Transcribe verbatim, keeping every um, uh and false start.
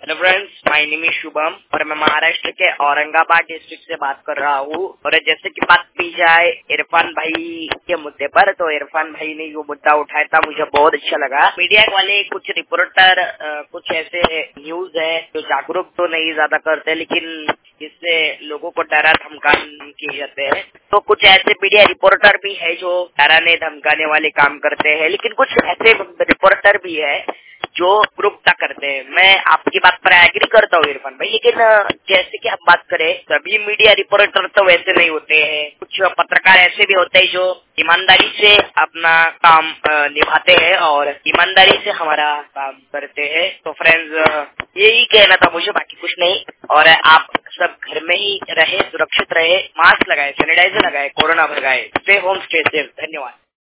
Hello friends, my name is Shubham और मैं महाराष्ट्र के औरंगाबाद डिस्ट्रिक्ट से बात कर रहा हूँ। और जैसे कि बात की जाए इरफान भाई के मुद्दे पर, तो इरफान भाई ने जो मुद्दा उठाया था मुझे बहुत अच्छा लगा। मीडिया वाले कुछ रिपोर्टर कुछ ऐसे न्यूज है जो जागरूक तो नहीं ज्यादा करते, लेकिन जिससे लोगों को डरा धमकाने किए जाते हैं। तो कुछ ऐसे मीडिया रिपोर्टर भी है जो डराने धमकाने वाले काम करते हैं, लेकिन कुछ ऐसे रिपोर्टर भी है जो प्रूफता करते हैं। मैं आपकी बात पर एग्री करता हूँ इरफान भाई, लेकिन जैसे कि आप बात करें, सभी मीडिया रिपोर्टर तो वैसे नहीं होते हैं। कुछ पत्रकार ऐसे भी होते हैं जो ईमानदारी से अपना काम निभाते हैं और ईमानदारी से हमारा काम करते हैं। तो फ्रेंड्स, यही कहना था मुझे, बाकी कुछ नहीं। और आप सब घर में ही रहे, सुरक्षित रहे, मास्क लगाए, सैनिटाइजर लगाए, कोरोना भगाए। Stay home, stay safe. धन्यवाद।